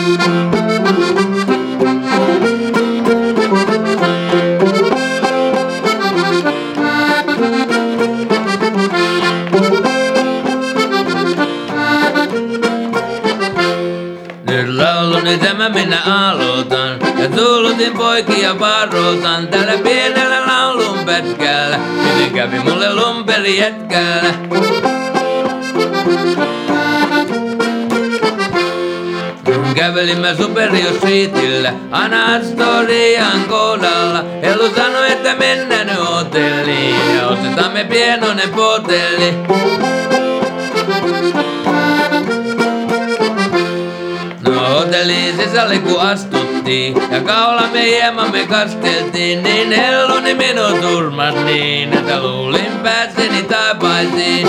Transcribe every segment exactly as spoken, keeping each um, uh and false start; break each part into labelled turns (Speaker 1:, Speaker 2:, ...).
Speaker 1: Nyt lauluni tämä minä aloitan, ja tuulutin poikia varoitan tällä pienellä laulun pätkällä, miten kävi mulle lumperi jätkällä. Kävelimme Superior Streetillä, aina Astorian kohdalla. Hellu sanoi, että mennään nyt hotelliin ja ostetaan me pienoinen potelli. No hotelliin sisälle kun astuttiin ja kaulamme hieman me kasteltiin, niin Helluni minut turmas niin, että luulin pääseni taivaisiin.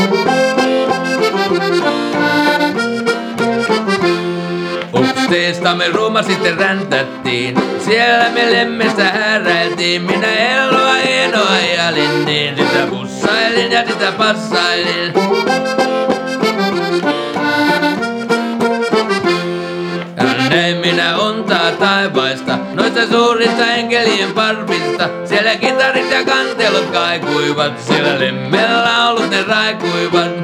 Speaker 1: Upsteesta me ruuma sitten räntättiin, siellä me lemmestä häräiltiin. Minä Hellua hienoa ajalin, niin sitä pussailin ja sitä passailin. Näin minä untaa taivaista, noista suurista enkelien parvista. Siellä kitarit ja kantelut kaikuivat, siellä lemmellä laulut ne raikuivat.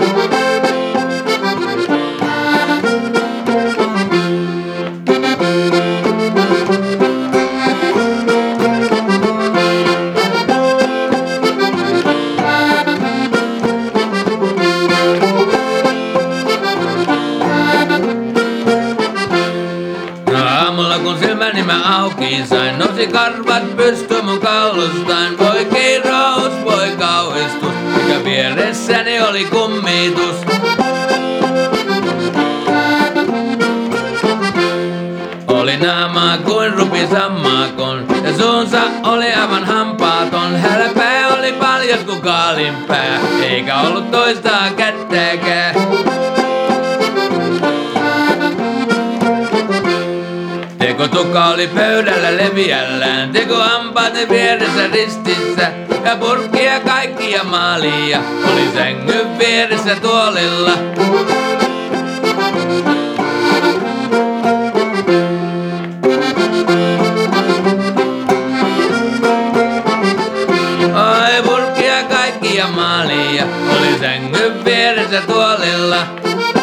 Speaker 1: Aamulla kun silmäni mä auki sain, nousi karvat pysty mun kallustain. Voi kirous, voi kauhistus, mikä vieressäni oli kummitus. Oli naamaa kuin rupi sammakon, ja suunsa oli aivan hampaaton. Hälpää oli paljon kuin kaalinpää, eikä ollut toistaa kättäkään. Tekotukka oli pöydällä leviällään, tekohampaat ne vieressä ristissä, ja purkkia kaikkia maalia oli sängyn vieressä tuolilla. Oi purkkia kaikkia maalia oli sängyn vieressä tuolilla.